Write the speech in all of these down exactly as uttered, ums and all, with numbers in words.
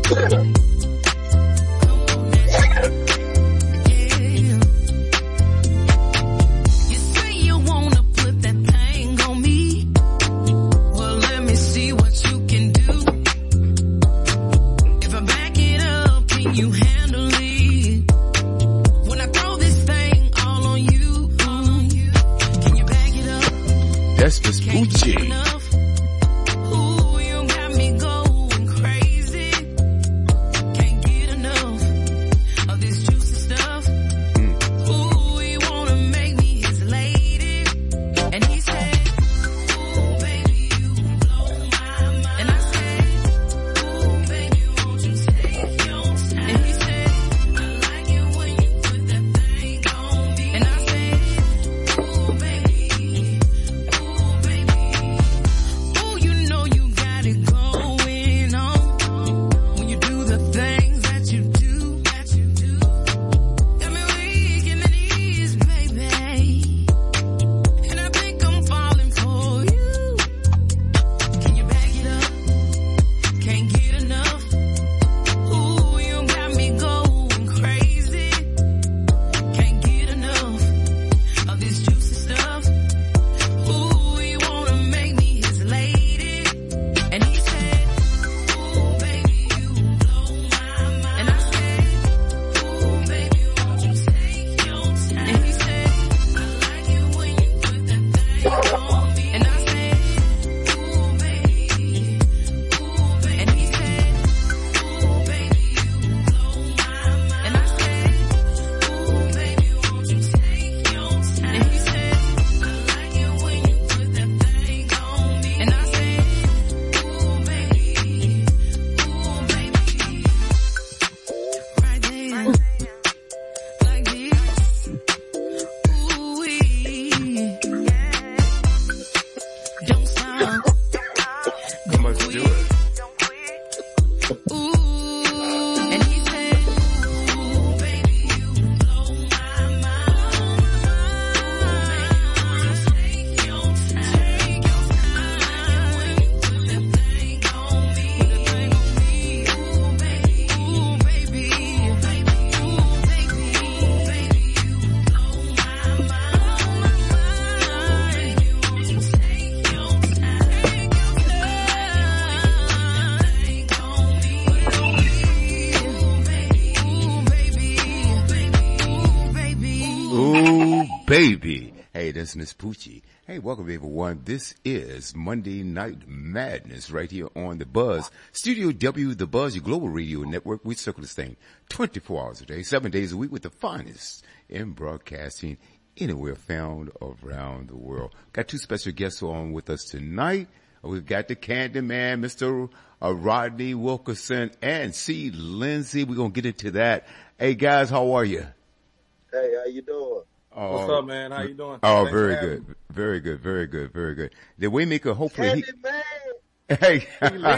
Baby. Hey, that's Miss Poochie. Hey, welcome everyone. This is Monday Night Madness right here on The Buzz. Studio W, The Buzz, your global radio network. We circle this thing twenty-four hours a day, seven days a week with the finest in broadcasting anywhere found around the world. Got two special guests on with us tonight. We've got the Candy Man, Mister Uh, Rodney Wilkerson, and C. Lindsay. We're going to get into that. Hey, guys, how are you? Hey, how you doing? Oh, what's up, man? How you doing? Oh, Thanks very good. Me. Very good. Very good. Very good. The Waymaker, hopefully. Candy he, Man. Hey.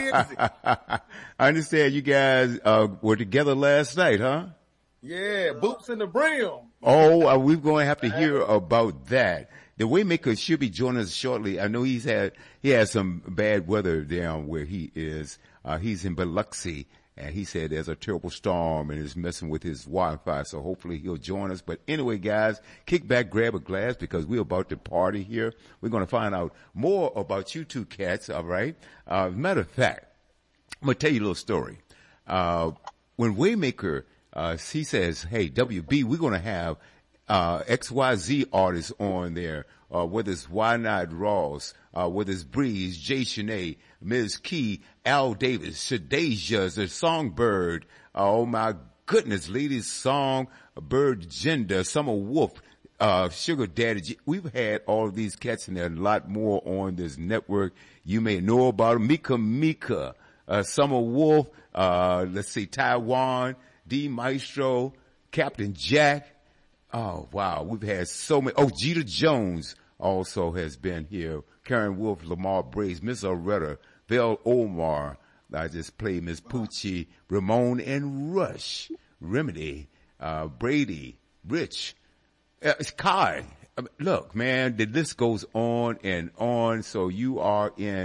I understand you guys uh, were together last night, huh? Yeah, boots in the brim. Oh, uh, we're going to have to hear about that. The Waymaker should be joining us shortly. I know he's had, he has some bad weather down where he is. Uh, he's in Biloxi, and he said there's a terrible storm and it's messing with his Wi-Fi, so hopefully he'll join us. But anyway, guys, kick back, grab a glass because we're about to party here. We're going to find out more about you two cats, all right? Uh, matter of fact, I'm going to tell you a little story. Uh, when Waymaker, uh, he says, hey, W B, we're going to have Uh, X Y Z artists on there, uh, whether it's Why Not Ross, uh, whether it's Breeze, Jay Shanae, Miz Key, Al Davis, Shadeja, the Songbird, uh, oh my goodness, Ladies Song, Bird Gender, Summer Wolf, uh, Sugar Daddy. G- We've had all of these cats and there, a lot more on this network. You may know about them. Mika Mika, uh, Summer Wolf, uh, let's see, Taiwan, D Maestro, Captain Jack. Oh, wow. We've had so many. Oh, Jeter Jones also has been here. Karen Wolf, Lamar Brace, Miss Aretta, Vel Omar. I just played Miss Poochie, Ramon and Rush, Remedy, uh, Brady, Rich, uh, Kai. I mean, look, man, the list goes on and on. So you are in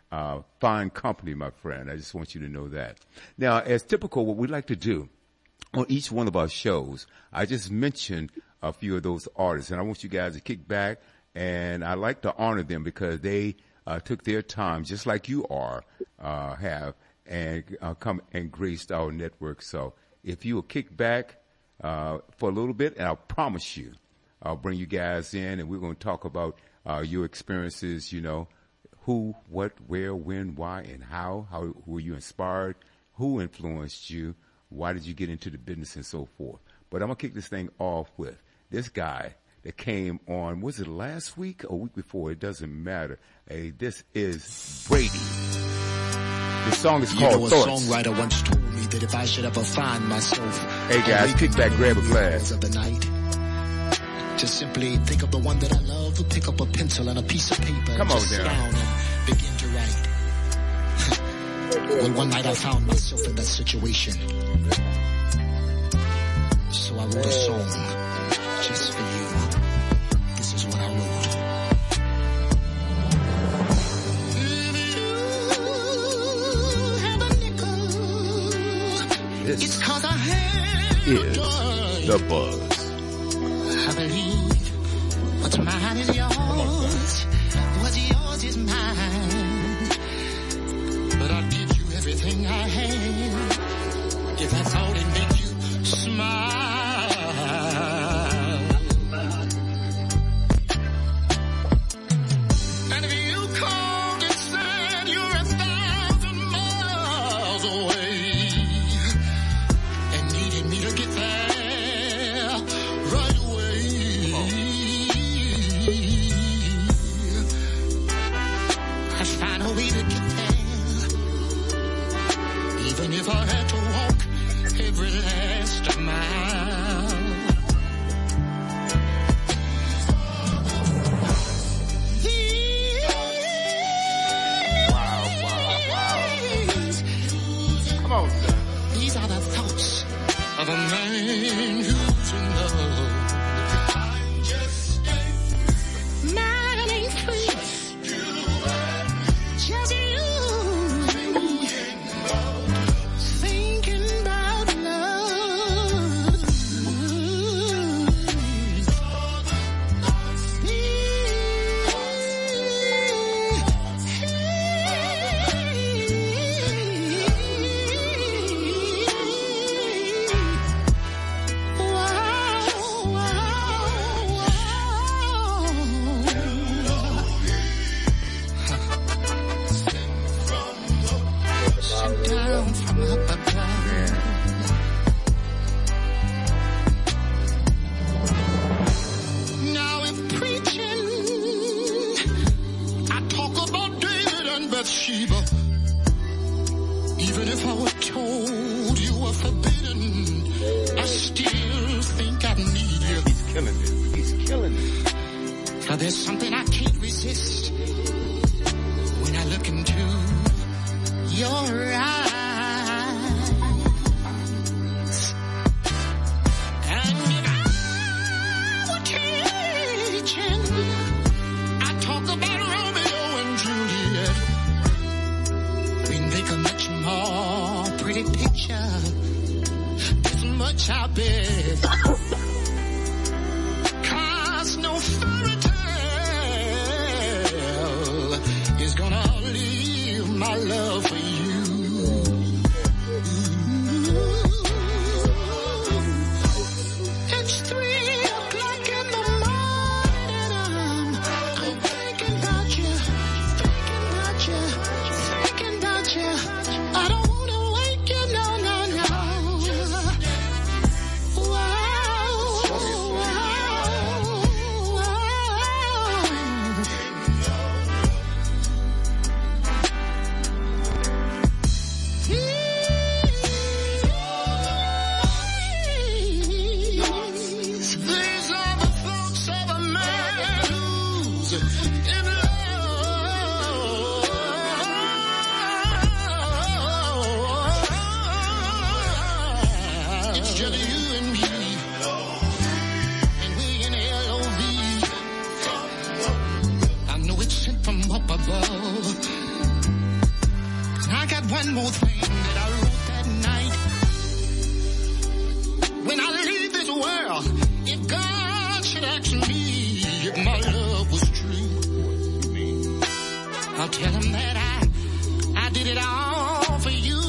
uh, fine company, my friend. I just want you to know that. Now, as typical, what we like to do on each one of our shows, I just mentioned a few of those artists, and I want you guys to kick back, and I like to honor them because they uh, took their time, just like you are, uh, have, and uh, come and graced our network. So if you will kick back uh, for a little bit, and I promise you, I'll bring you guys in, and we're going to talk about uh, your experiences, you know, who, what, where, when, why, and how. How who were you inspired? Who influenced you? Why did you get into the business and so forth? But I'm going to kick this thing off with this guy that came on, was it last week or week before? It doesn't matter. Hey, this is Brady. The song is called you know, a Thoughts. Songwriter once told me that if I should ever find myself, hey guys, kick back, grab a glass. Of the night, just simply think of the one that I love, pick up a pencil and a piece of paper, Come and on just sit down. down and begin to write. Well, one night I found myself in that situation, so I wrote a song just for you. This is what I wrote. This It's 'cause I had is done. The Buzz. I believe what's mine is yours. What's yours is mine. But I'd give you everything I have if I thought it'd make you smile. And if you called and said you're a thousand miles away and needed me to get there right away, I'd find a way to get there, even if I had to walk every last mile. Wow, wow, wow. Come on, son. These are the thoughts of a man who's in love. I'm just mine ain't free. Just you thinking about love. Down from up above. Now if preaching, I talk about David and Bathsheba. Even if I were told you were forbidden, I still think I need you. He's killing it. He's killing it. For there's something I can't resist when I look into your eyes. And if I were teaching, I talk about Romeo and Juliet. We make a much more pretty picture. This much I bet. 'Cause no fairy tale is gonna leave my love for you. It's three o'clock in the morning. I'm, I'm thinking about you, thinking about you, thinking about you. I don't wanna wake you, no, no, no. Wow. tell him that I, I did it all for you.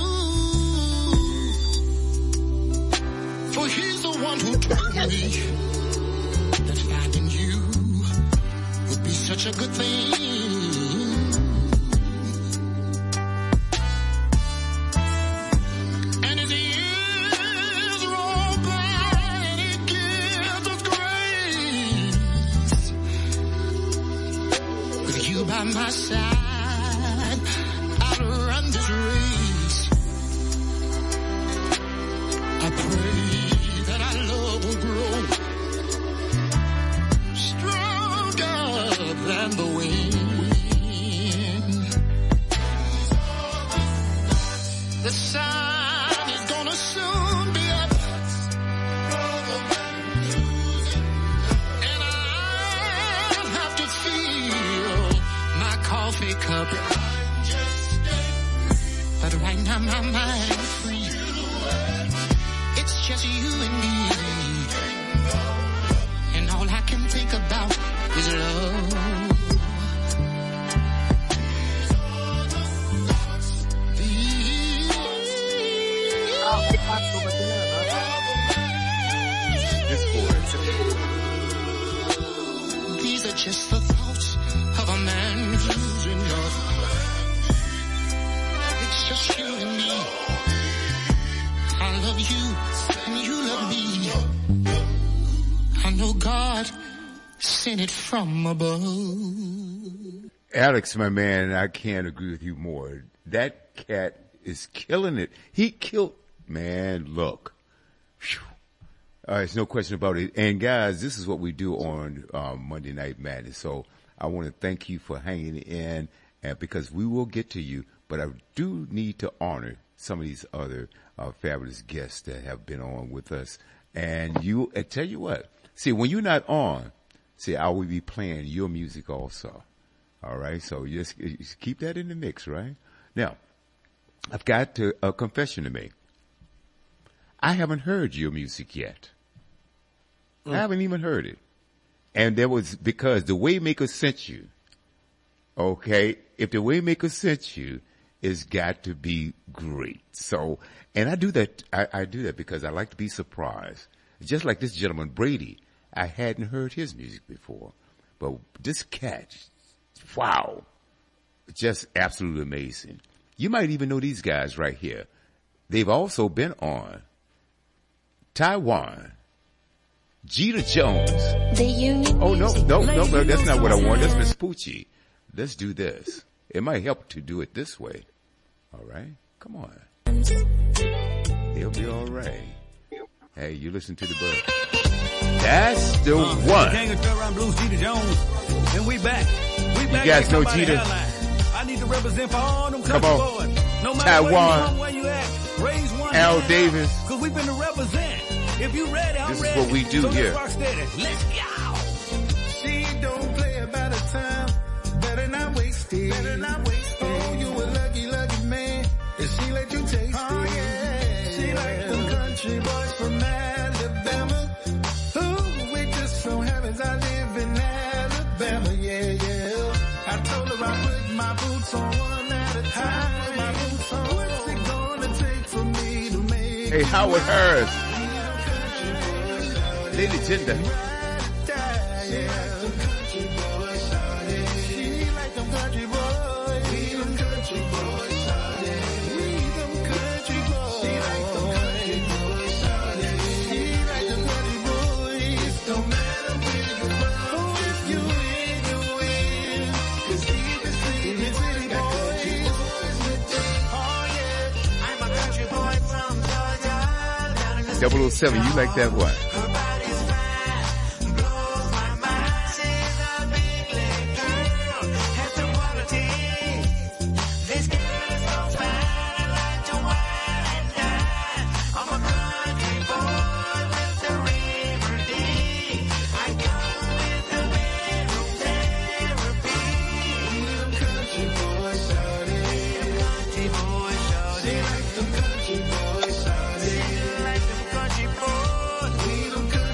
For he's the one who told me that finding you would be such a good thing. By my side, I'll run this race. I pray that our love will grow stronger than the wind. The sun is gonna soon be up, and I'll have to feel coffee cup, but right now my mind's free. It's just you and me, and all I can think about is love. These are just the thoughts of a man who's in love. It's just you and me. I love you and you love me. I know God sent it from above. Alex, my man, I can't agree with you more. That cat is killing it. He killed, man, look. Whew. Uh, there's no question about it. And guys, this is what we do on um, Monday Night Madness. So I want to thank you for hanging in, and because we will get to you, but I do need to honor some of these other uh, fabulous guests that have been on with us. And you, I tell you what, see, when you're not on, see, I will be playing your music also. All right, so just, just keep that in the mix, right? Now, I've got to, a confession to make. I haven't heard your music yet. Mm. I haven't even heard it. And that was because the Waymaker sent you. Okay? If the Waymaker sent you, it's got to be great. So, and I do that, I, I do that because I like to be surprised. Just like this gentleman, Brady. I hadn't heard his music before. But this cat, wow. Just absolutely amazing. You might even know these guys right here. They've also been on Taiwan. Jeter Jones. The Union oh, no, no, no, no, that's not what I want. That's Miss Poochie. Let's do this. It might help to do it this way. All right? Come on. He'll be all right. Hey, you listen to the bug. That's the uh, one. Gang of Thurround Blues, Jeter Jones. And we back. We back. You guys know Jeter? I need to represent for all them country boys. No matter Taiwan. where you, where you at, raise one Al Davis. Cause we finna represent. If you ready, I'm this ready. This is what we do so here. Let's rock steady. Let's go. She don't play about her time. Better not waste it. Better not waste it. Oh, you a lucky, lucky man. If she let you taste it. Oh, yeah. She like them country boys from Alabama. Ooh, we just so happens I live in Alabama. Yeah, yeah. I told her I put my boots on one at a time. My boots on. What's it gonna take for me to make Hey, Howard Harris. Lady Jinder. double oh seven, you like that one? Country boys, we them country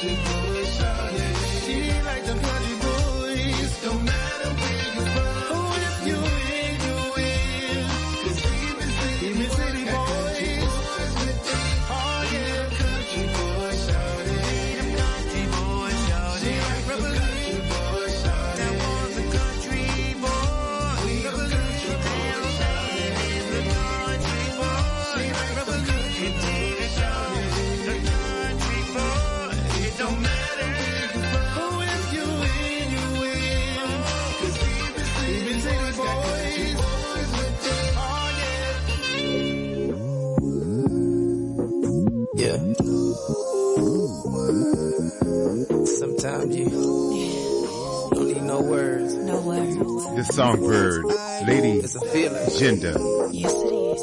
country boy, shawty. She like them country boys. Don't matter where you from. Oh, if you win, you win. 'Cause even city, even city boys. Oh yeah, country boy, shawty. Them country boy, shawty. She like them country boy, shawty. That was a country boy. We a country boy, shawty. The country boy. She like them country boy, shawty. The country boy. It don't matter. Oh, if you win, you win. 'Cause even city, even city boys. Oh yeah. Yeah. Sometimes you don't need no words. No words. The songbird, Lady It's a feeling. Gender. Yes, it is.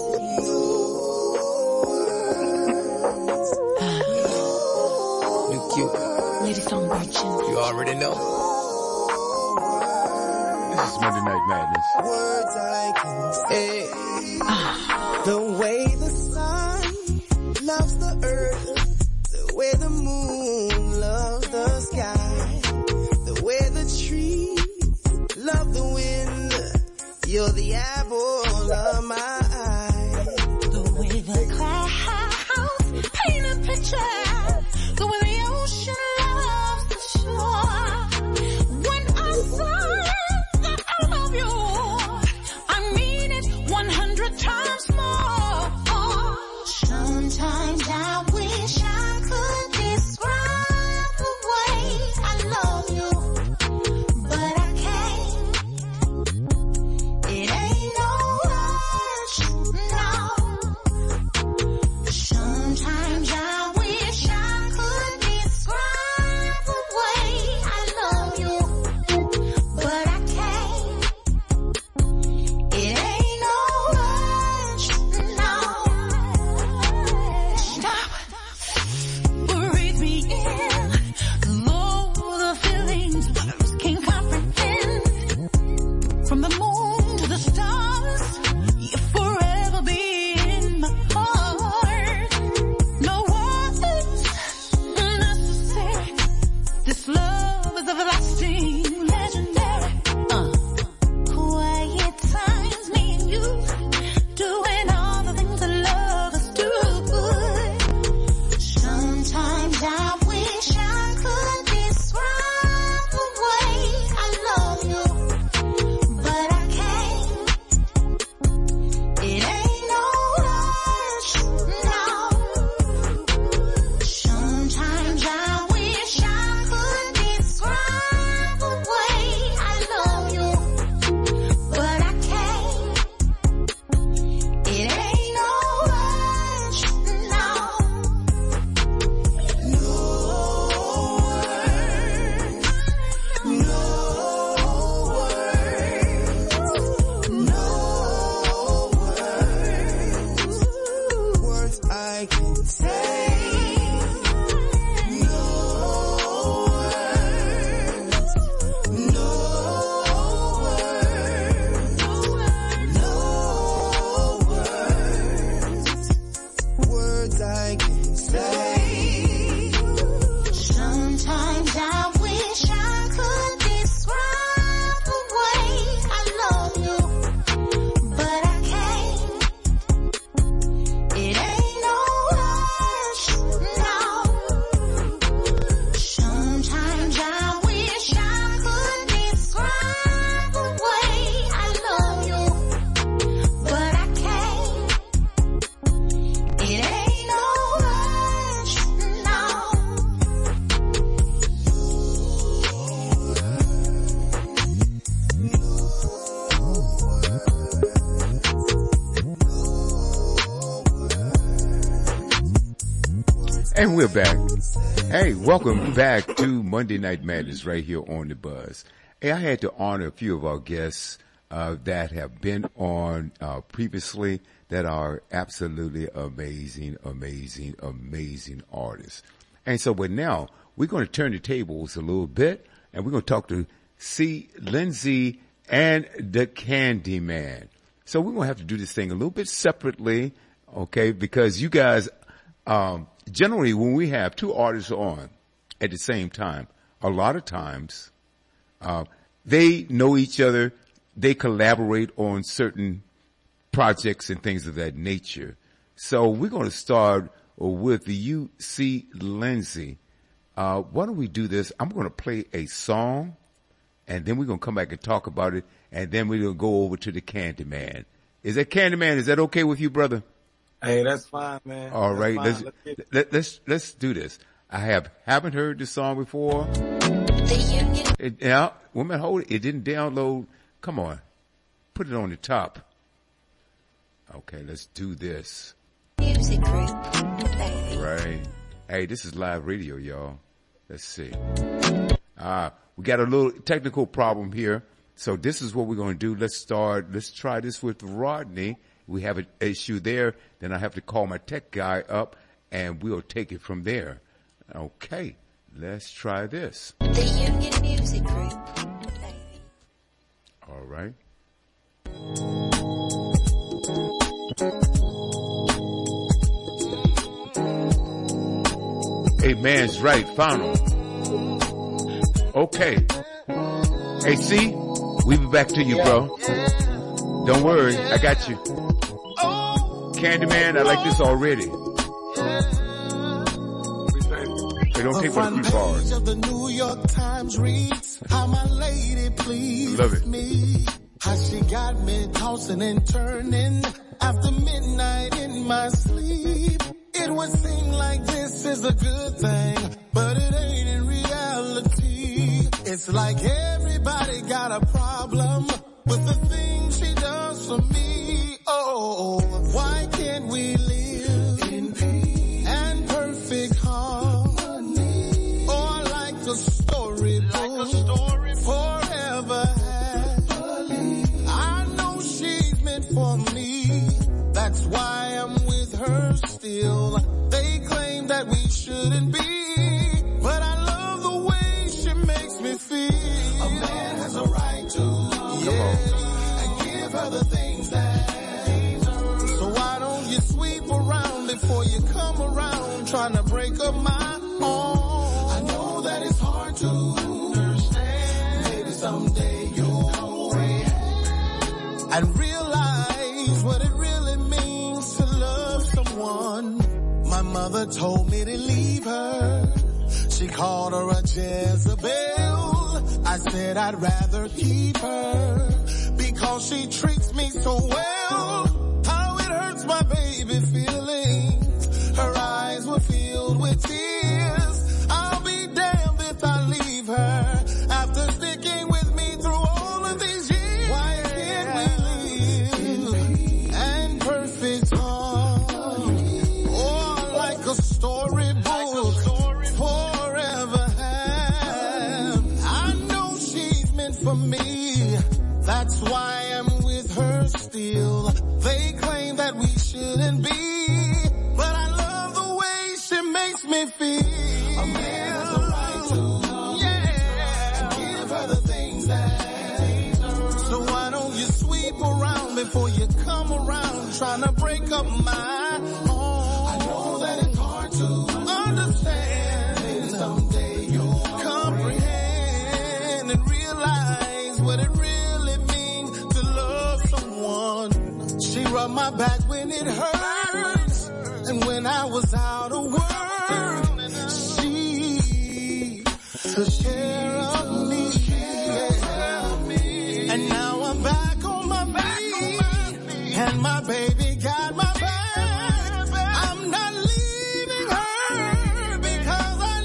You cute. Lady Songbird Gender. You already know. This is Monday Night Madness. Words I can say. The way the sun loves the earth, the way the moon loves the sky, the way the trees love the wind, you're the apple of my eye. The way the clouds paint a picture, the way the ocean loves the shore. When I say that I love you, I mean it one hundred times more. Sometimes I wish I could describe the way I love you, but I can't. It ain't no rush, no. Sometimes I wish I could describe the way I love you, but I can't. It ain't no rush, no. Stop, breathe me in. Though the feelings I can't comprehend. From the moon to the stars, you'll forever be in my heart. No words necessary. This love is everlasting, legendary. Uh. Quiet times, me and you, doing all the things that lovers do. Sometimes I wish I could describe the way I love you, but I can't. It ain't no rush, no. Sometimes I wish I could describe the way I love you, but I can't. It ain't no rush, no. Words I can say. No words. No words. No words. Words I can say. Sometimes I wish I could describe the way I love you, but I can't. It ain't no rush, no. Sometimes I wish I could describe the way I love you, but I can't. It ain't no rush, no. And we're back. Hey, welcome back to Monday Night Madness right here on The Buzz. Hey, I had to honor a few of our guests uh, that have been on uh, previously that are absolutely amazing, amazing, amazing artists. And so, but now we're going to turn the tables a little bit, and we're going to talk to C. Lindsay and the Candyman. So we're going to have to do this thing a little bit separately, okay? Because you guys, um, generally when we have two artists on, at the same time, a lot of times, uh, they know each other. They collaborate on certain projects and things of that nature. So we're going to start with U C Lindsay. Uh, why don't we do this? I'm going to play a song, and then we're going to come back and talk about it, and then we're going to go over to the Candyman. Is that Candyman? Is that okay with you, brother? Hey, that's fine, man. All that's right, fine. let's let's, get let, let's let's do this. I have haven't heard this song before. It, yeah, woman, hold it. It didn't download. Come on, put it on the top. Okay, let's do this. Music group. Play. Right. Hey, this is live radio, y'all. Let's see. Ah, uh, we got a little technical problem here. So this is what we're going to do. Let's start. Let's try this with Rodney. We have an issue there. Then I have to call my tech guy up, and we'll take it from there. Okay. Let's try this. The Union Music Group. Play. All right. Hey, man's right. Found him. Okay. Hey, see? We'll be back to you, bro. Don't worry. I got you. Candyman, I like this already. Hey, don't take one too far. Of the New York Times reads, how my lady pleased Love it. me. How she got me tossing and turning after midnight in my sleep. It would seem like this is a good thing, but it ain't in reality. It's like everybody got a problem with the things she does for me. Oh, why can't we live in peace and perfect harmony? Or like a storybook, like a story forever happily. I know she's meant for me. That's why I'm with her still. They claim that we shouldn't be, but I love the way she makes me feel. A man has a right to, yeah, and give her the things that he deserves. So why don't you sweep around before you come around trying to break up my home? I know that it's hard to understand. Maybe someday you'll comprehend and realize what it really means to love someone. My mother told me to leave her. She called her a Jezebel. I said I'd rather keep her because she treats me so well. How it hurts my baby feelings. Her eyes were filled with tears. I'll be damned if I leave her after sticking with me through all of these years. Why can't we live and perfect harmony? Or like a storybook, forever have. I know she's meant for me. That's why I'm with her still. They claim that we shouldn't be, but I love the way she makes me feel. A man has a right to, yeah, and give her the things that he deserves. So why don't you sweep around before you come around trying to break up my home? I know that it's hard to understand. Maybe someday you'll comprehend and realize what it really means to love someone. She rubbed my back when it hurts, and when I was out of work, she took care of me. Yeah. And now I'm back on my feet, and my baby got my back. I'm not leaving her because I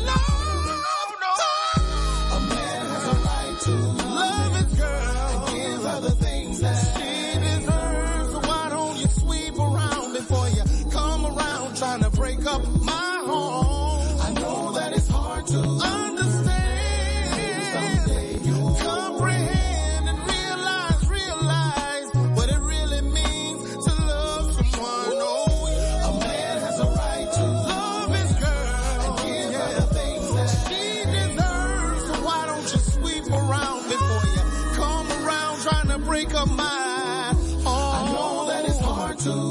know a man has a right to love his girl and give her the things that she deserves. So why don't you sweep around before you come around trying to break up my home? I know that it's hard to understand. Maybe someday you'll comprehend and realize, realize what it really means to love someone. Oh, a man has a right to love his girl and give her the things that she deserves. So why don't you sweep around before you come around trying to break up my home? I know that it's hard to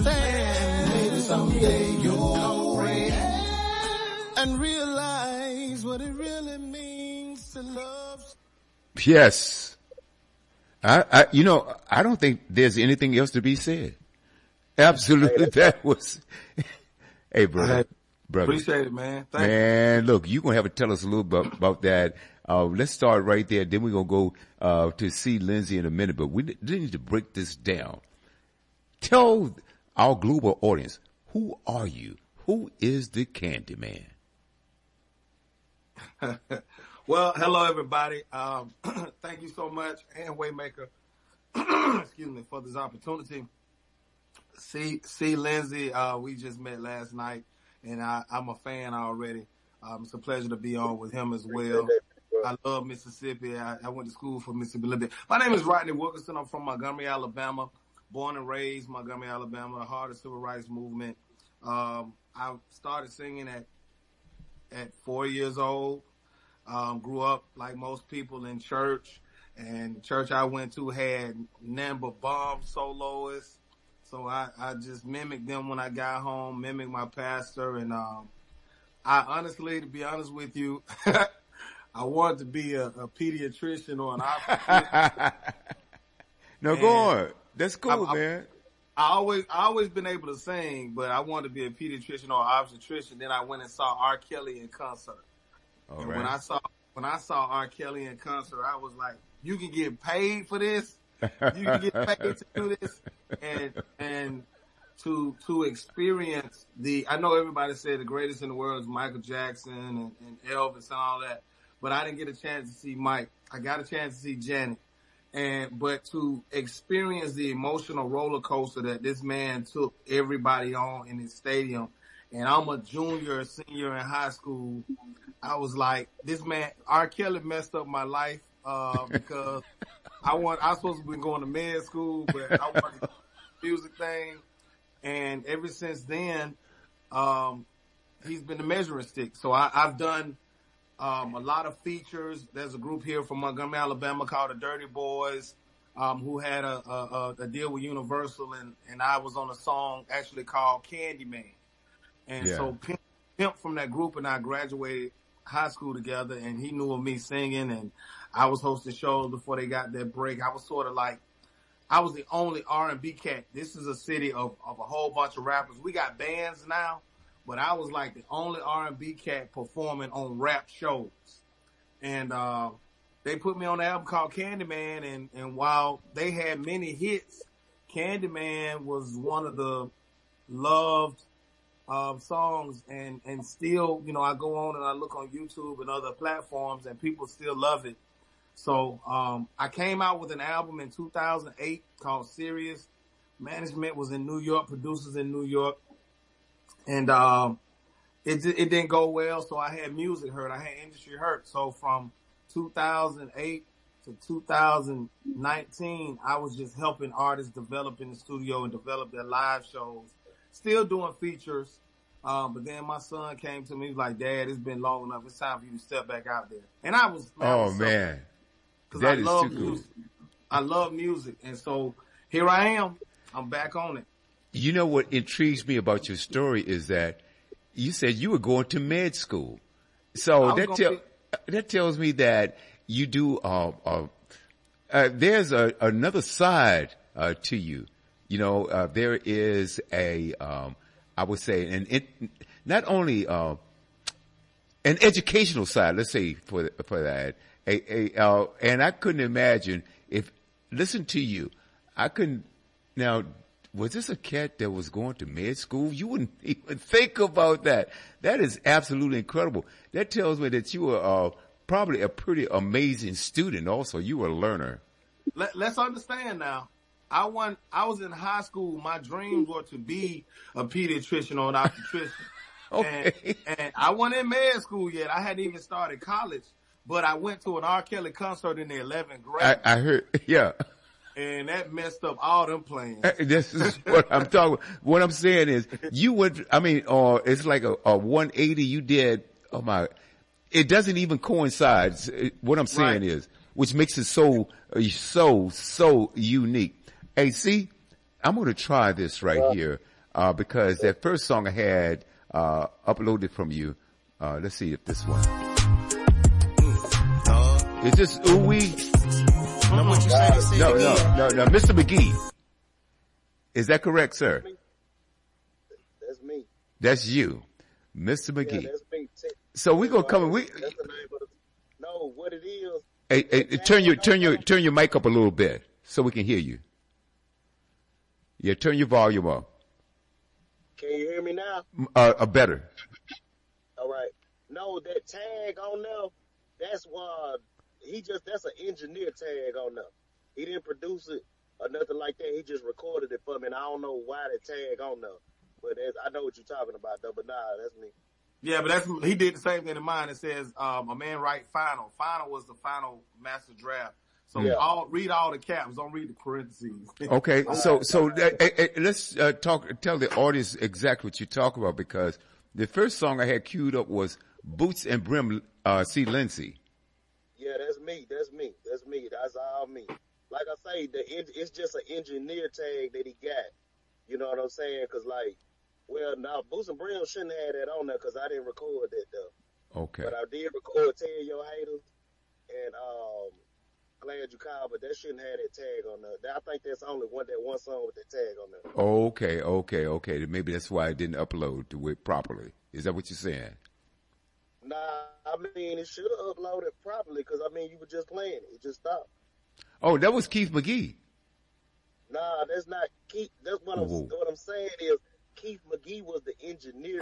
understand. Maybe someday you'll comprehend and realize Lindsay's what it really means to love. Yes. I, I, you know, I don't think there's anything else to be said. Absolutely. That was, hey, brother, brother. Appreciate it, man. Thank man, you. Look, you're going to have to tell us a little bit about that. Uh, let's start right there. Then we're going to go, uh, to see Lindsay in a minute, but we need to break this down. Tell our global audience, who are you? Who is the Candyman? Well, hello everybody. Um, thank you so much, and Waymaker, excuse me, for this opportunity. See, see Lindsay, uh, we just met last night, and I, I'm a fan already. Um, it's a pleasure to be on with him as well. I love Mississippi. I, I went to school for Mississippi a little bit. My name is Rodney Wilkerson. I'm from Montgomery, Alabama. Born and raised Montgomery, Alabama, the heart of the civil rights movement. Um, I started singing at at four years old. Um, grew up like most people in church, and the church I went to had none but bomb soloists. So I, I just mimicked them when I got home, mimicked my pastor, and um, I honestly, to be honest with you, I wanted to be a, a pediatrician or an obstetrician. No, go on. That's cool, I, man. I, I always, I always been able to sing, but I wanted to be a pediatrician or obstetrician. Then I went and saw R. Kelly in concert. All and right. when I saw when I saw R. Kelly in concert, I was like, "You can get paid for this. You can get paid to do this." And and to to experience the, I know everybody said the greatest in the world is Michael Jackson and, and Elvis and all that, but I didn't get a chance to see Mike. I got a chance to see Janet. And, but to experience the emotional roller coaster that this man took everybody on in his stadium, and I'm a junior, senior in high school, I was like, this man, R. Kelly messed up my life, uh, because I want, I was supposed to be going to med school, but I wanted the music thing. And ever since then, um, he's been the measuring stick. So I, I've done, Um, a lot of features. There's a group here from Montgomery, Alabama called the Dirty Boys, um, who had a, a, a deal with Universal, and, and I was on a song actually called Candyman. And Yeah. so Pimp, Pimp from that group and I graduated high school together, and he knew of me singing, and I was hosting shows before they got their break. I was sort of like, I was the only R and B cat. This is a city of, of a whole bunch of rappers. We got bands now, but I was like the only R and B cat performing on rap shows. And, uh, they put me on an album called Candyman, and, and while they had many hits, Candyman was one of the loved, uh, songs, and, and still, you know, I go on and I look on YouTube and other platforms and people still love it. So, um, I came out with an album in two thousand eight called Serious. Management was in New York, producers in New York. And, um, it, it didn't go well. So I had music hurt. I had industry hurt. So from two thousand eight to two thousand nineteen, I was just helping artists develop in the studio and develop their live shows, still doing features. Um, but then my son came to me, he was like, "Dad, it's been long enough. It's time for you to step back out there." And I was, man, I Oh was so- man, Cause that I is love too cool. music. I love music. And so here I am. I'm back on it. You know what intrigues me about your story is that you said you were going to med school. So I was that gonna tell, that tells me that you do, uh, uh, uh there's a, another side, uh, to you. You know, uh, there is a, um, I would say an, it, not only, uh, an educational side, let's say for, for that, a, a, uh, and I couldn't imagine if, listen to you, I couldn't, now, was this a cat that was going to med school? You wouldn't even think about that. That is absolutely incredible. That tells me that you were, uh, probably a pretty amazing student also. You were a learner. Let, let's understand now. I want, I was in high school. My dreams were to be a pediatrician or an obstetrician. Okay. And, and I wasn't in med school yet. I hadn't even started college, but I went to an R. Kelly concert in the eleventh grade. I, I heard, yeah. And that messed up all them plans. This is what I'm talking about. What I'm saying is you went, I mean, uh, it's like a, a one eighty you did. Oh my, it doesn't even coincide. What I'm saying Right. is, which makes it so, uh, so, so unique. Hey, see, I'm going to try this right here, uh, because that first song I had, uh, uploaded from you, uh, let's see if this one. Is this Uwe? Now what you say? Say No, again. no, no, no. Mister McGee. Is that correct, sir? That's me. That's you, Mister Yeah, McGee. that's me. So we gonna come. We That's the name of the. No, what it is. hey, hey, turn your turn your turn your mic up a little bit so we can hear you. Yeah, turn your volume up. Can you hear me now? Uh, uh better. All right. No, that tag on there, that's why he just, that's an engineer tag on there. He didn't produce it or nothing like that. He just recorded it for me, and I don't know why that tag on there. But that's, I know what you're talking about, though, but nah, that's me. Yeah, but that's he did the same thing in mine. It says um, a man write final. Final was the final master draft. So Yeah. all read all the caps. Don't read the parentheses. Okay, so so uh, uh, uh, let's uh, talk. Tell the audience exactly what you talk about, because the first song I had queued up was Boots and Brim. Uh, C. Lindsay. Yeah, that's me. That's me. That's me. That's all me. Like I say, the en- it's just an engineer tag that he got. You know what I'm saying? Because, like, well, now, Boots and Brim shouldn't have that on there because I didn't record that, though. Okay. But I did record Tell Your Haters and um, Glad You Called, but that shouldn't have that tag on there. I think that's only one that one song with that tag on there. Okay, okay, okay. Maybe that's why I didn't upload to it properly. Is that what you're saying? Nah, I mean, it should have uploaded properly because, I mean, you were just playing it. It just stopped. Oh, that was Keith McGee. Nah, that's not Keith. That's what I'm, Whoa. what I'm saying is Keith McGee was the engineer.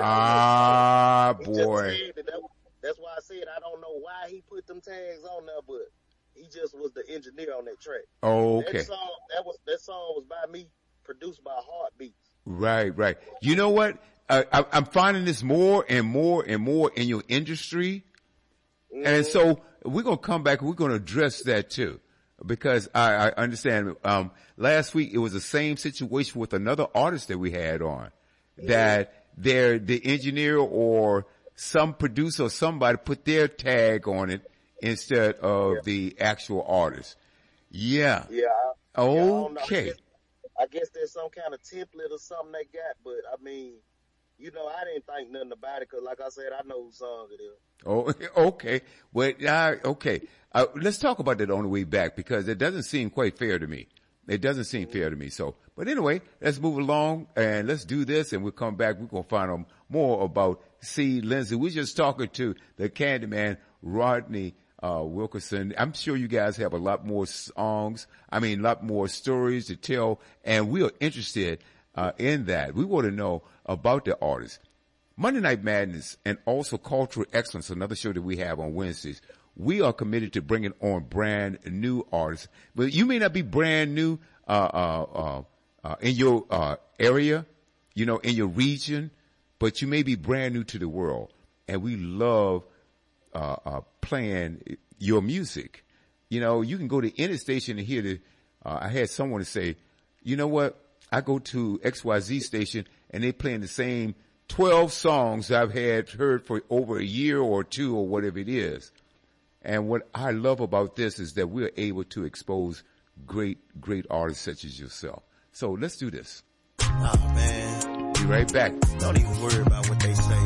Ah, He just boy. said that that, that's why I said I don't know why he put them tags on there, but he just was the engineer on that track. Okay. That song, that was, that song was by me, produced by Heartbeats. Right, right. You know what? Uh, I, I'm finding this more and more and more in your industry. Mm-hmm. And so we're going to come back and we're going to address that too. Because I, I understand, um, last week it was the same situation with another artist that we had on. Mm-hmm. That they're the engineer or some producer or somebody put their tag on it instead of Yeah. the actual artist. Yeah. Yeah. I, yeah, I don't know. I Okay. guess, I guess there's some kind of template or something they got, but I mean, you know, I didn't think nothing about it because, like I said, I know whose song it is. Oh, okay. Well, uh, okay. Uh, let's talk about that on the way back because it doesn't seem quite fair to me. It doesn't seem fair to me. So, but anyway, let's move along and let's do this and we'll come back. We're going to find out more about C. Lindsay. We're just talking to the Candyman, Rodney uh, Wilkerson. I'm sure you guys have a lot more songs. I mean, a lot more stories to tell, and we are interested uh, in that. We want to know about the artists. Monday Night Madness and also Cultural Excellence, another show that we have on Wednesdays. We are committed to bringing on brand new artists. But you may not be brand new uh, uh, uh, uh, in your uh, area, you know, in your region, but you may be brand new to the world. And we love uh, uh, playing your music. You know, you can go to any station and hear the, uh, I had someone say, you know what, I go to X Y Z station and they playing the same twelve songs I've had heard for over a year or two or whatever it is. And what I love about this is that we're able to expose great, great artists such as yourself. So let's do this. Oh man. Be right back. Don't even worry about what they say.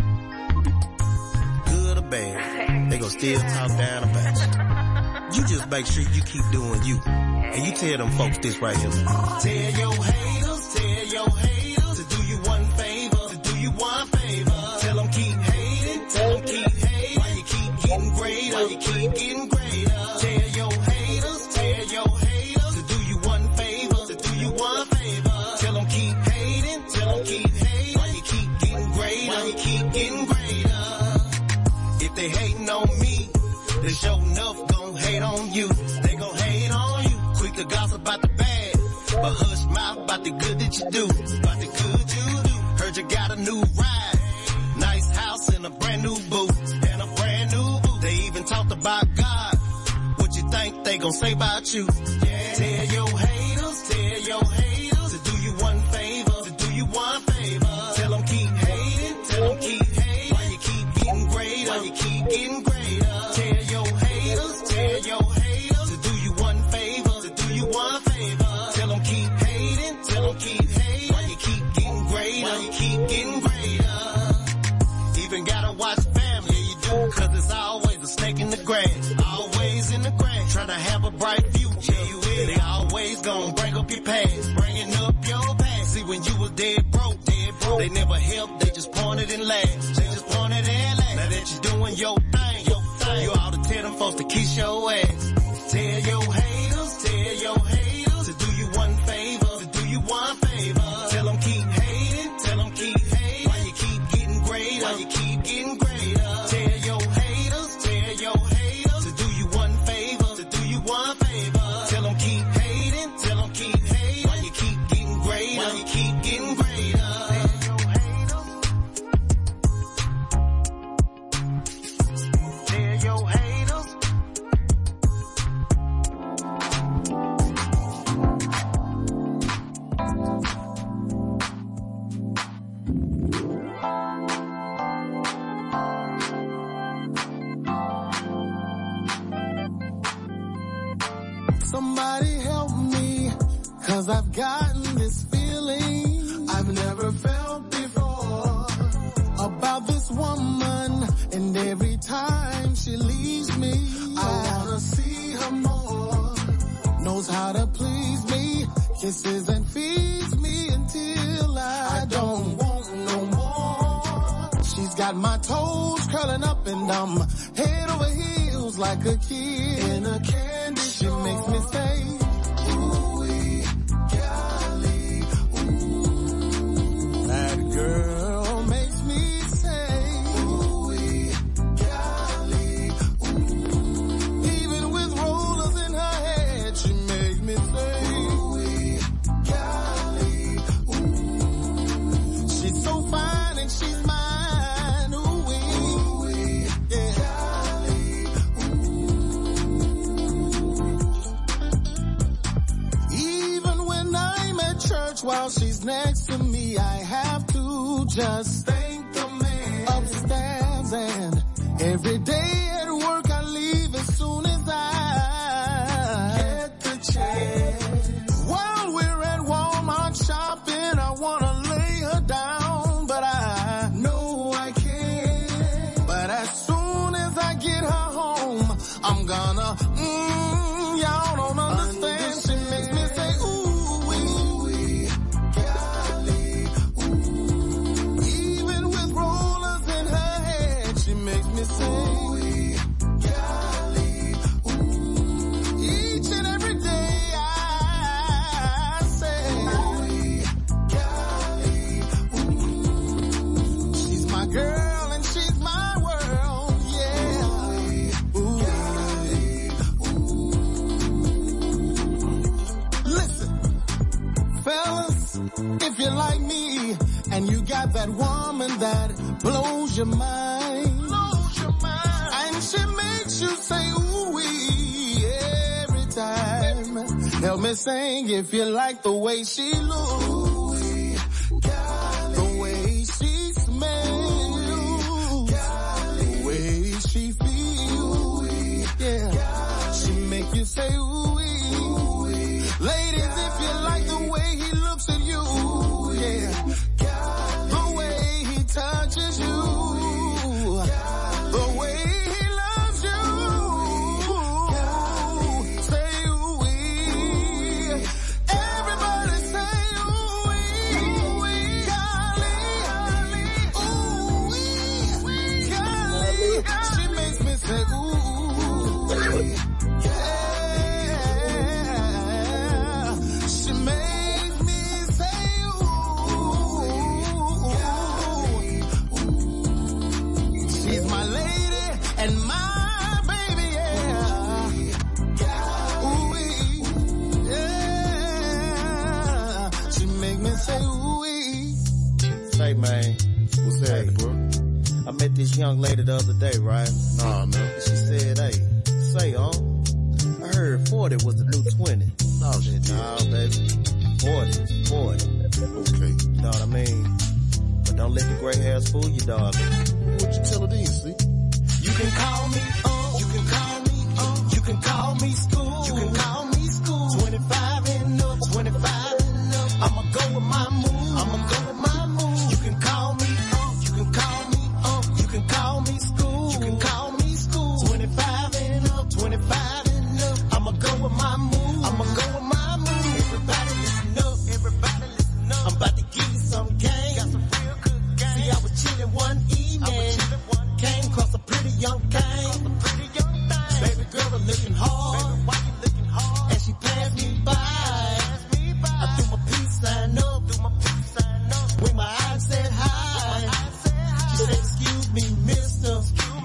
Good or bad, they gon' still talk down about you. You just make sure you keep doing you. And you tell them folks this right here. Tell your haters, tell your haters to do you one favor, to do you one favor. Tell them keep hating, tell them keep hating. Why you keep getting greater, you keep getting greater. Tell your haters, tell your haters to do you one favor, to do you one favor. Tell them keep hating, tell them keep hating. Why you keep getting greater, why you keep getting greater. If they hating on me, they sure enough gon' hate on you. They gon' hate on you. Quick to gossip about the bad, but hush mouth about the good that you do. About the good you do. Heard you got a new ride, nice house and a brand new boot, and a brand new boot. They even talked about God. What you think they gon' say about you? Yeah. Tell your haters, tell your haters to do you one favor, to do you one favor. Tell them keep hating, tell them keep hating. Why you keep getting greater, why you keep getting greater. Tell your haters, tell your haters to do you one favor, to do you one favor. Tell them keep hating, tell them keep hating. Why you keep getting greater, why you keep getting greater. Even gotta watch family, you do, cause it's always a snake in the grass. Always They never helped, they just pointed and laughed. They just pointed and laughed. Now that you're doing your thing, your thing, you ought to tell them folks to kiss your ass. Tell your haters, tell your haters to do you one favor, to do you one favor. Tell them keep hating, tell them keep hating. Why you keep getting greater, why you keep getting greater. Tell your haters, tell your haters to do you one favor, to do you one favor. Tell them keep hating, tell them keep hating. Why you keep getting greater, why you keep getting greater. Tell your haters. Somebody help me, cause I've gotten this feeling I've never felt before about this woman, and every time she leaves me, I wanna see her more. Knows how to please me, kisses and feeds me until I, I don't want no more. She's got my toes curling up and I'm head over heels like a kid in a candy store. She makes me say, ooh-wee, golly, ooh. That girl makes me say, ooh-wee, golly, ooh. Even with rollers in her head, she makes me say, ooh-wee, golly, ooh. She's so fine and she's mine, ooh-wee, ooh-wee, yeah. Church while she's next to me, I have to just thank the man upstairs, and every day at work I leave as soon as I get the chance. While we're at Walmart shopping, I wanna lay her down, but I know I can't. But as soon as I get her home, I'm gonna, mm, y'all don't understand. She makes me say, ooh. If you're like me and you got that woman that blows your mind, blows your mind, and she makes you say ooh-wee every time. Help me sing if you like the way she looks, ooh-wee, the way she smells, the way she feels, yeah. She make you say ooh-wee, ooh-wee. Ladies, if you like the way he looks at you, yeah, the way he touches you, the way he loves you, say ooh-wee. Everybody say ooh-wee, ooh-wee, golly, ooh-wee, golly. She makes me say ooh-wee. Say, man, what's that, bro? I met this young lady the other day, right? Nah, man. She said, hey, say, huh? I heard forty was the new twenty. No, shit, nah, baby. forty, forty. Okay. You know what I mean? But don't let the gray hairs fool you, darling. What you tell her these, see? You can call me, uh, you can call me, uh, you can call me school. You can call me school. twenty-five and up, twenty-five and up. I'ma go with my move. I'ma go with my move. You can call me, uh, you can call me, uh, you can call me school. You can call me school. twenty-five and up, twenty-five and up. I'ma go with my move. I'ma go with my move. Everybody listen up, everybody listen up. I'm about to give you some game. Got some real young thing. Baby girl looking hard. And she passed me by. I threw my peace sign up. When my eyes said hi. She said, excuse me, mister.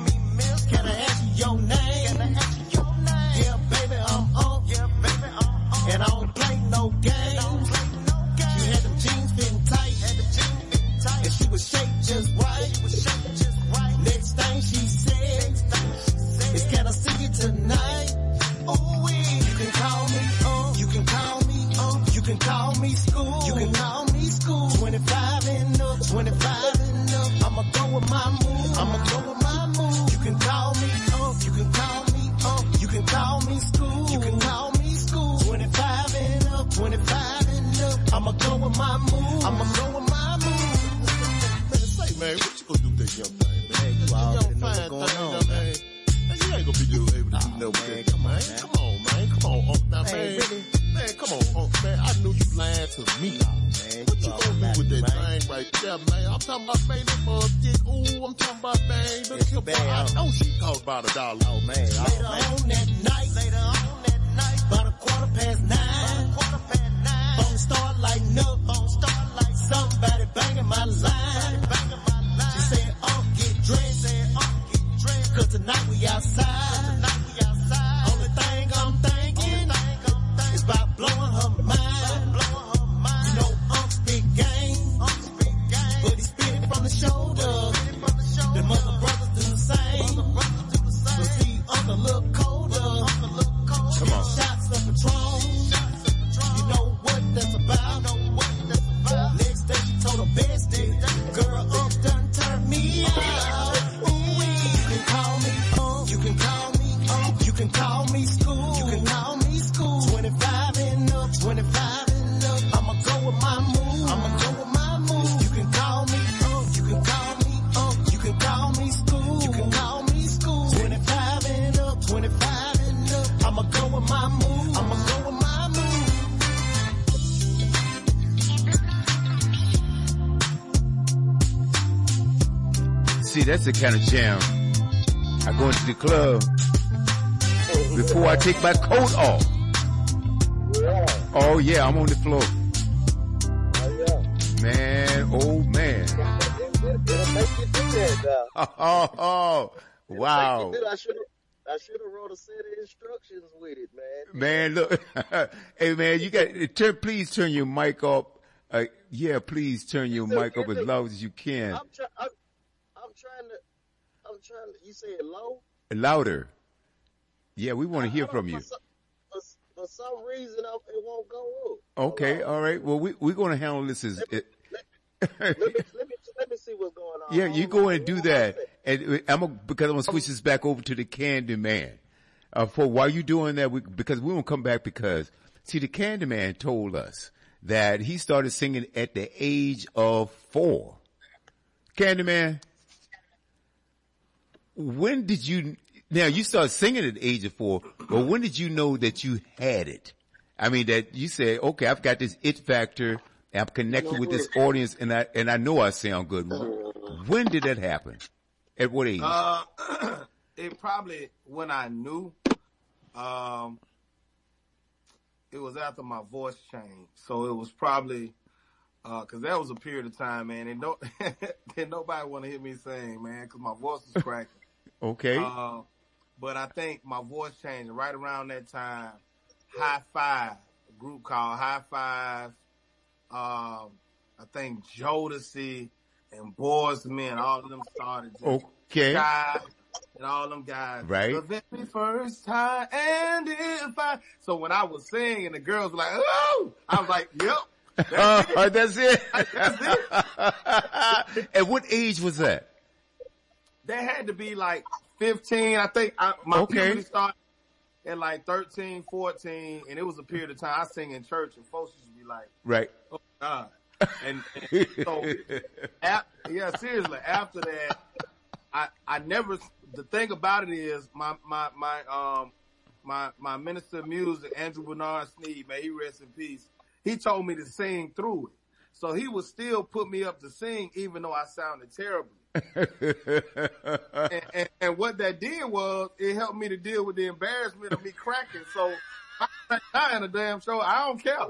Can I ask you your name? Yeah, baby, I'm up. And I don't play no games. She had them jeans fitting tight. And she was shaped just right. Next thing she said is, can I see you tonight? Ooh, you can call me up. You can call me up. You can call me school. You can call me school. twenty-five and up. twenty-five and up. I'ma go with my move. I'ma go with my move. You can call me up. You can call me up. You can call me school. You can call me school. twenty-five and up. twenty-five and up. I'ma go with my move. I'ma go with my move. Man, say, man, what you gonna do with that young thing, man? You already know what's going on, man. Man, you ain't gonna be able to do no, man. Come on, man. Come on, man. Come on, Unc. Now, man. Really? Man, come on, Unc, man. I knew you lying to me. Oh, man. What you gonna do with that man. thing right there, man? I'm talking about, man, that motherfucker. Ooh, I'm talking about, man. Look here, boy. I know she talked about a dollar. Oh, man. Later oh, on that night. Later on that night. About a quarter past nine. About a quarter past nine. Phone start lighting up. Phone start lighting up. Somebody banging my line. Banging my line. She said, Unc, get dressed. Said, Unc, get dressed. Cause tonight we outside. Tonight we outside. Only thing I'm thinking is about blowing her mind. Blowing her mind. You know, Unc's big game. Unc's big game. But he spit it from the shoulder. The mother brothers do the same. But see, Unc a little colder. Come on. Shots of Patron. You know what that's about. Next day she told her bestie, girl, Unc done turned me out. Ooh, you can call me Unc. You can call me Unc. You can call me school. You can call me school. twenty-five and up. twenty-five and up. I'ma go with my move. I'ma go with my move. You can call me Unc. You can call me Unc. You can call me school. You can call me school. twenty-five and up. twenty-five and up. I'ma go with my move. I'ma go with my move. See, that's the kind of jam. I go into the club before I take my coat off. Yeah. Oh yeah, I'm on the floor. Oh, yeah. Man, oh man. It, it, it'll make you do that, uh. Oh, oh, oh. Wow. I should have I should have wrote a set of instructions with it, man. Man, look. Hey man, you got turn please turn your mic up. Uh, yeah, please turn your mic up as loud as you can. I'm, try, I'm, I'm trying to, I'm trying to, you say it low? Louder. Yeah, we want to hear I from don't- you. For some, for, for some reason, I, it won't go up. Okay, all right. Well, we, we're going to handle this as, it, Let me, let me, let me see what's going on. yeah, you Hold go on. and do One that. second. And I'm gonna, because I'm going to switch this back over to the Candy Man. Uh, for while you doing that, we, because we won't come back because, see, the Candy Man told us that he started singing at the age of four. Candy Man, when did you, now you started singing at the age of four, but when did you know that you had it? I mean, that you said, okay, I've got this it factor, I'm connected with this audience, and I, and I know I sound good. When did that happen? At what age? Uh, it probably when I knew, um, it was after my voice changed. So it was probably, uh, cause that was a period of time, man. And no, and nobody want to hear me sing, man, cause my voice was cracking. Okay. Uh, but I think my voice changed right around that time. High Five, a group called High Five. Um, I think Jodeci and Boys Men, all of them started. Just Okay. Sky and all them guys. Right. The very first time, and if I. So when I was singing, the girls were like, "Oh!" I was like, "Yep." That's Oh, it. that's it. That's it. At what age was that? They had to be like fifteen. I think I, my Okay. puberty started at like thirteen, fourteen, and it was a period of time I sing in church and folks used to be like, Right. "Oh God." And, and so, ap- yeah, seriously, after that, I, I never, the thing about it is my, my, my, um, my, my minister of music, Andrew Bernard Sneed, may he rest in peace. He told me to sing through it. So he would still put me up to sing even though I sounded terribly. and, and, and what that did was it helped me to deal with the embarrassment of me cracking. So I die in a damn show. I don't care.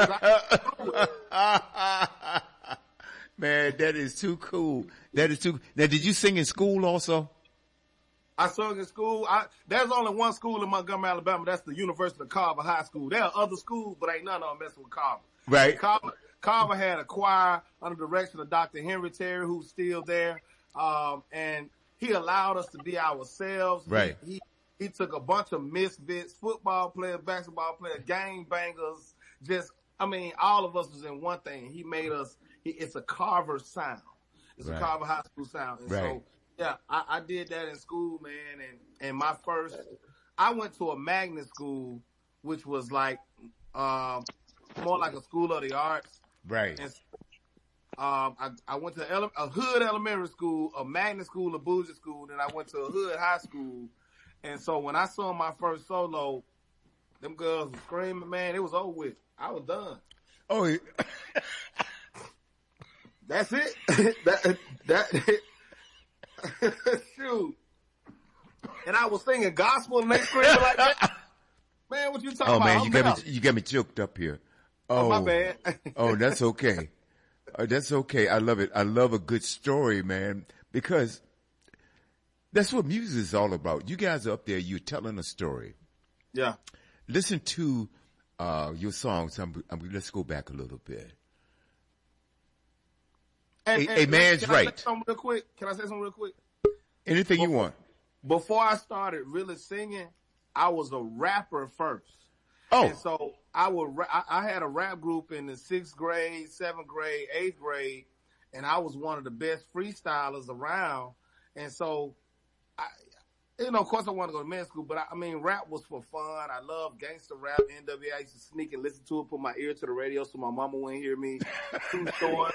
I Man, that is too cool. That is too. Now, did you sing in school also? I sung in school. I, there's only one school in Montgomery, Alabama. That's the University of Carver High School. There are other schools, but ain't none of them messing with Carver. Right. Carver, Carver had a choir under the direction of Doctor Henry Terry, who's still there. Um, and he allowed us to be ourselves. Right. He, he, he took a bunch of misfits, football players, basketball players, gang bangers. Just, I mean, all of us was in one thing. He made us, he, it's a Carver sound. It's right. a Carver High School sound. And right. so, yeah, I, I did that in school, man. And, and my first, I went to a magnet school, which was like, um, more like a school of the arts. Right. And, um, I, I went to ele- a hood elementary school, a magnet school, a bougie school, then I went to a hood high school. And so when I saw my first solo, them girls were screaming, man, it was over with. I was done. Oh, that's it. that, that, shoot. And I was singing gospel and they screaming like that. Man, what you talking oh, about? Oh man, I'm you got down. me, you got me choked up here. Oh, Oh, my bad. oh, that's okay. Uh, that's okay. I love it. I love a good story, man, because that's what music is all about. You guys are up there, you're telling a story. Yeah. Listen to, uh, your songs. I'm, I'm, let's go back a little bit. And, a, and, a man's can I right. say something real quick? Can I say something real quick? Anything before, you want. Before I started really singing, I was a rapper first. Oh. And so I would, ra- I, I had a rap group in the sixth grade, seventh grade, eighth grade, and I was one of the best freestylers around. And so, I, you know, of course I wanted to go to men's school, but I, I mean, rap was for fun. I love gangster rap. N W A, I used to sneak and listen to it, put my ear to the radio so my mama wouldn't hear me. True story.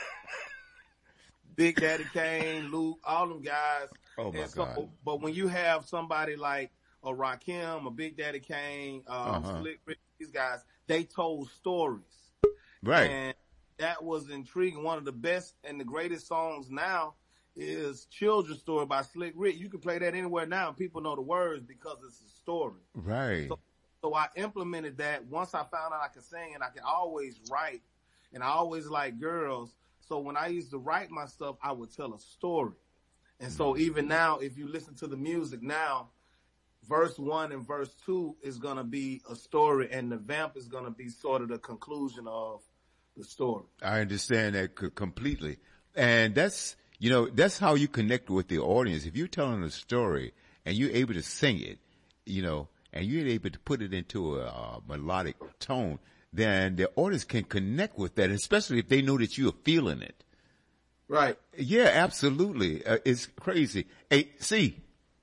Big Daddy Kane, Luke, all them guys. Oh my and so, God. But when you have somebody like a Rakim, a Big Daddy Kane, um, Uh-huh. Slick Rick, these guys, they told stories. Right. And that was intriguing. One of the best and the greatest songs now is Children's Story by Slick Rick. You can play that anywhere now and people know the words because it's a story. Right. So, so I implemented that once I found out I could sing and I could always write and I always liked girls. So when I used to write my stuff, I would tell a story. And so even now, if you listen to the music now, verse one and verse two is going to be a story and the vamp is going to be sort of the conclusion of the story. I understand that c- completely. And that's, you know, that's how you connect with the audience. If you're telling a story and you're able to sing it, you know, and you're able to put it into a, a melodic tone, then the audience can connect with that, especially if they know that you're feeling it. Right. Yeah, absolutely. Uh, it's crazy. Hey, C,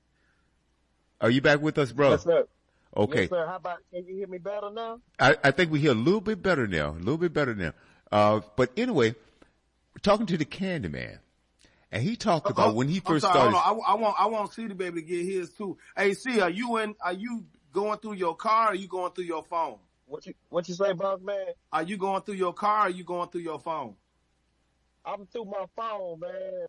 are you back with us, bro? Yes, sir. Okay. Yes, sir. How about, can you hear me better now? I, I think we hear a little bit better now, a little bit better now. Uh, but anyway, we're talking to the Candyman, and he talked about Oh, when he I'm first sorry, started. hold on. I, I want, I want C to be able to get his too. Hey, C, are you in, are you going through your car or are you going through your phone? What you, what you say, boss man? Are you going through your car or are you going through your phone? I'm through my phone, man.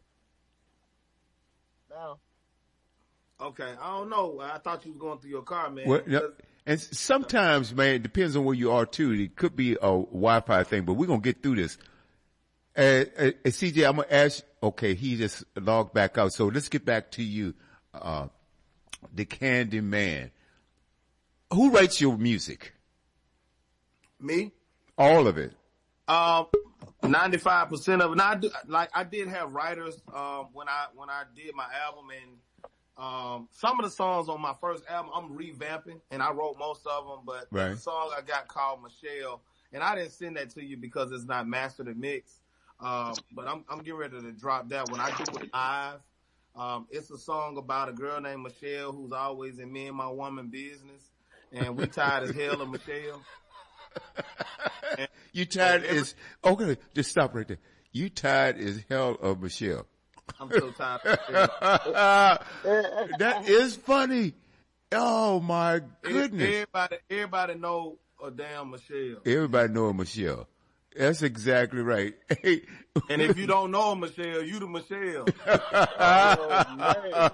Now. Okay, I don't know. I thought you was going through your car, man. Well, no, and sometimes, man, it depends on where you are too. It could be a Wi-Fi thing, but we're gonna get through this. Uh, uh, uh, C J, I'm gonna ask. Okay, he just logged back out, so let's get back to you, uh, the Candyman. Who writes your music? Me? All of it. Um, ninety-five percent of it. Now, I do, like, I did have writers, um, when I, when I did my album and, um, some of the songs on my first album, I'm revamping and I wrote most of them, but Right. the song I got called Michelle and I didn't send that to you because it's not mastered and mixed. Um, but I'm, I'm getting ready to drop that when I do it live. Um, it's a song about a girl named Michelle who's always in me and my woman business and we tired as hell of Michelle. And You tired so every- is okay. Just stop right there. You tired as hell of Michelle. I'm so tired of Michelle. That is funny. Oh my goodness! Everybody, everybody know a damn Michelle. Everybody know Michelle. That's exactly right. Hey. And if you don't know Michelle, you the Michelle. Oh, man.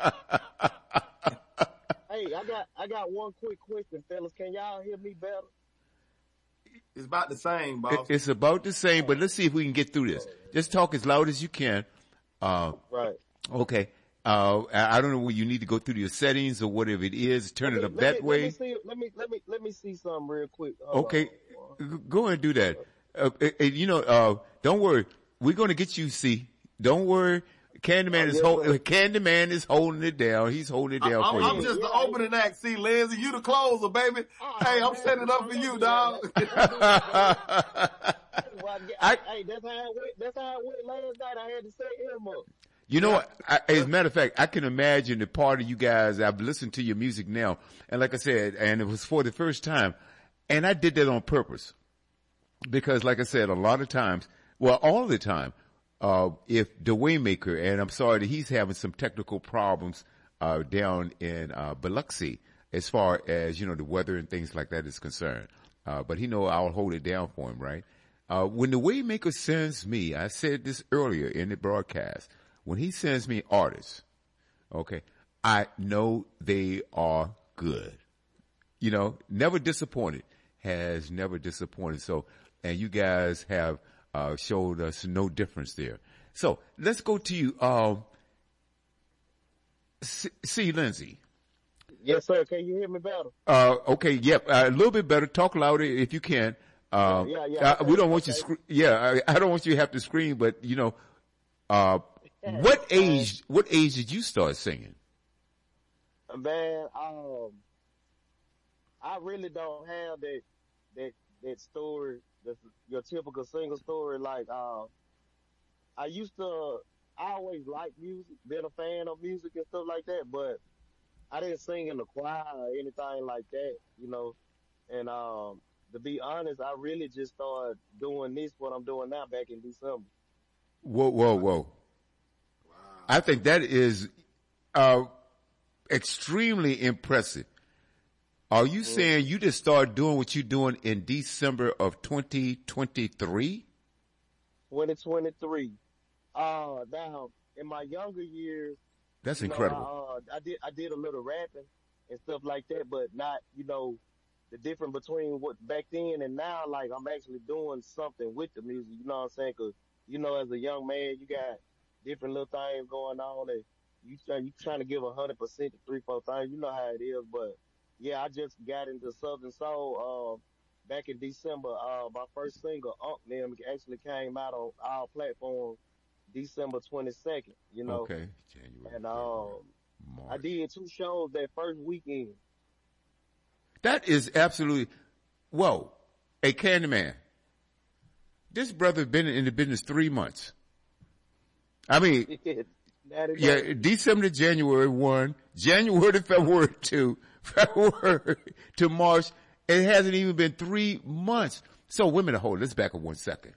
Hey, I got I got one quick question, fellas. Can y'all hear me better? It's about the same, boss. It's about the same, but let's see if we can get through this. Just talk as loud as you can. Uh, right. Okay. Uh, I don't know where you need to go through your settings or whatever it is. Turn let it me, up that me, way. Let me see. Let me let me let me see something real quick. Hold Okay. on. Go ahead and do that. Uh, uh, you know, uh, don't worry. We're going to get you, see. Don't worry. Candyman Oh, is yes, hold, sir. Candyman is holding it down. He's holding it down I'm, for I'm you. just the Yeah, opening act. See, Lindsay, you the closer, baby. Oh, Hey, I'm man, setting it up for don't you, do dog. that. Well, I, I- hey, that's how it went. That's how it went last night. I had to set him up. You know what? I, as a matter of fact, I can imagine the part of you guys. I've listened to your music now, and like I said, and it was for the first time, and I did that on purpose because, like I said, a lot of times, well, all the time, uh, if the Waymaker, and I'm sorry that he's having some technical problems uh, down in uh, Biloxi as far as you know the weather and things like that is concerned, uh, but he know I'll hold it down for him, right? Uh, when the Waymaker sends me, I said this earlier in the broadcast. When he sends me artists, okay, I know they are good. You know, never disappointed, has never disappointed. So, and you guys have uh, showed us no difference there. So let's go to you, um, C. C. Lindsay. Yes, sir. Can you hear me better? Uh, okay, yep, uh, a little bit better. Talk louder if you can. Uh, Yeah, yeah, uh, okay, we don't want you, okay. scre- yeah, I, I don't want you to have to scream, but you know, uh, what age, what age did you start singing? Man, um, I really don't have that that that story, the, your typical single story. Like, uh, I used to, I always liked music, been a fan of music and stuff like that, but I didn't sing in the choir or anything like that, you know. And um, to be honest, I really just started doing this, what I'm doing now, back in December. Whoa, whoa, whoa. I think that is, uh, extremely impressive. Are you Mm-hmm. saying you just started doing what you're doing in December of twenty twenty-three? twenty twenty-three. Uh, now, in my younger years, That's you know, incredible. I, uh, I did I did a little rapping and stuff like that, but not, you know, the difference between what back then and now. Like, I'm actually doing something with the music. You know what I'm saying? 'Cause you know, as a young man, you got different little things going on, and you try, you trying to give a hundred percent to three, four things. You know how it is, but yeah, I just got into Southern Soul uh, back in December. Uh, my first single, Unk Them, actually came out on our platform December twenty-second. You know, Okay. January, and um, March. I did two shows that first weekend. That is absolutely, whoa, a Candyman. This brother been in the business three months. I mean, That is yeah, December to January one, January to February two, February to March. It hasn't even been three months. So wait a minute, hold, let's back up one second.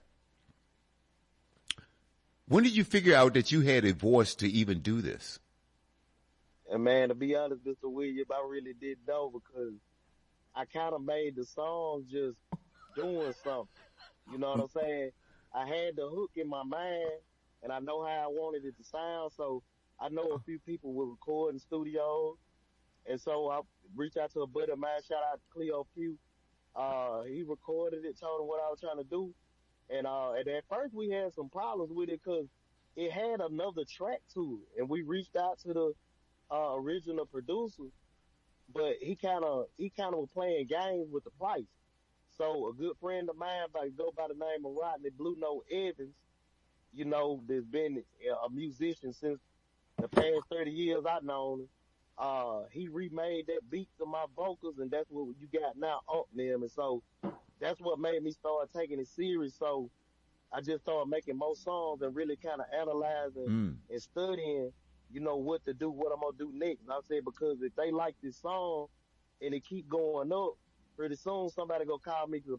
When did you figure out that you had a voice to even do this? And man, to be honest, Mister Williams, I really didn't know because I kind of made the song just doing something. You know what I'm saying? I had the hook in my mind, and I know how I wanted it to sound. So I know a few people will record in studios, and so I reached out to a buddy of mine. Shout out to Cleo Pugh. Uh, he recorded it, told him what I was trying to do, and uh, and at first we had some problems with it because it had another track to it, and we reached out to the uh, original producer, but he kind of he kind of was playing games with the price. So a good friend of mine, by go by the name of Rodney Blue Note Evans, you know, there's been a musician since the past thirty years I've known him. Uh, he remade that beat to my vocals, and that's what you got now, Up Them. And so that's what made me start taking it serious. So I just started making more songs and really kind of analyzing Mm. and studying, you know, what to do, what I'm going to do next. And I said, because if they like this song and it keep going up, pretty soon somebody gonna call me to